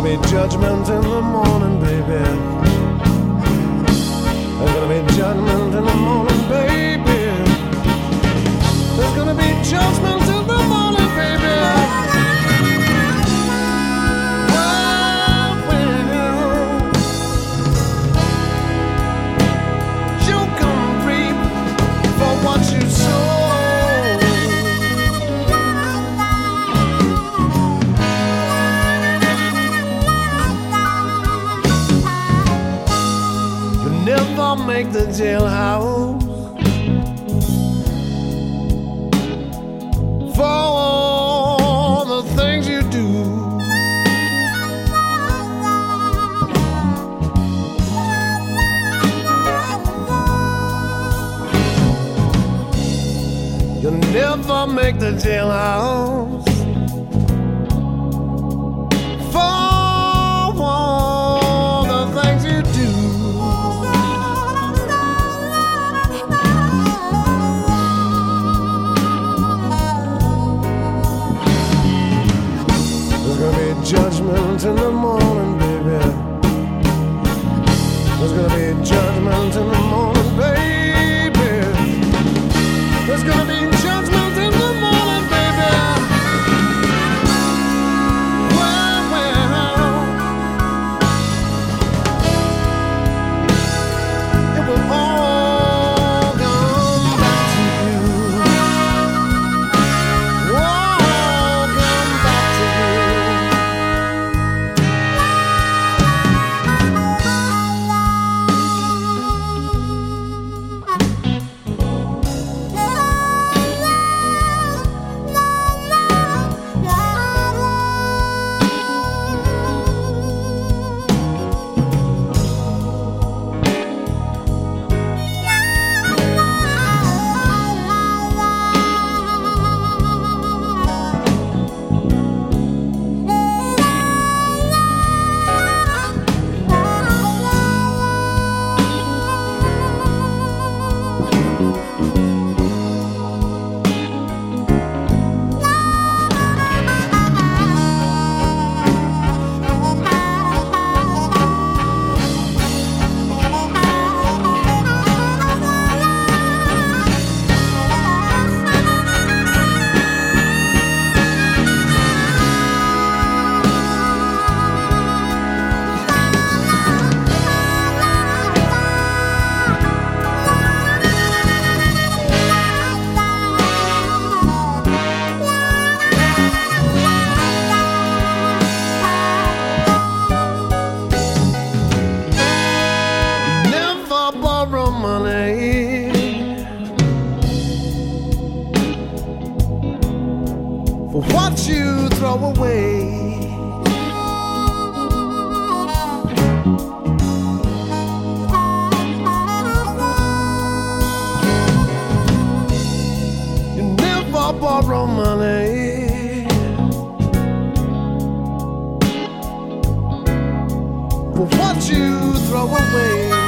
gonna be judgment in the morning, baby. There's gonna be judgment in the morning, baby. There's gonna be judgment in the morning, baby. Make the jailhouse for all the things you do. You'll never make the jailhouse for all the things you do. Judgment in the morning, baby. There's gonna be judgment in the morning, baby. There's gonna be judgment in the morning, baby. Well, it will all come back to you. All come back to you. For what you throw away. You never borrow money for what you throw away.